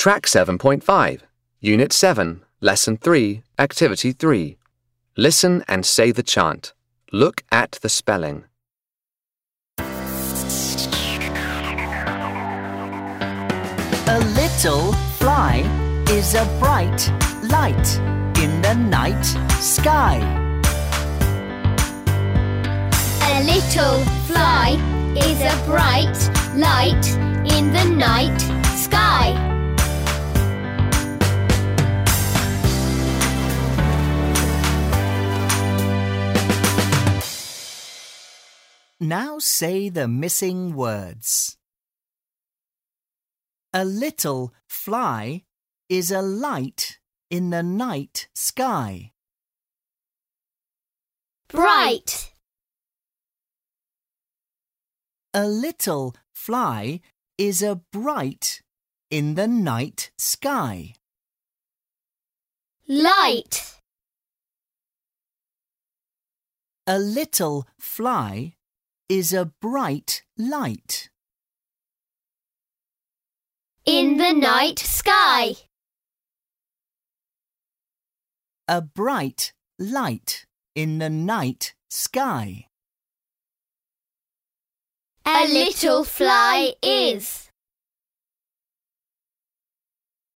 Track 7.5, Unit 7, Lesson 3, Activity 3. Listen and say the chant. Look at the spelling. A little fly is a bright light in the night sky. A little fly is a bright light in the night sky. Now say the missing words. A little fly is a light in the night sky. Bright. A little fly is a bright in the night sky. Light. A little fly is a bright light In the night sky. A bright light in the night sky. A little fly is.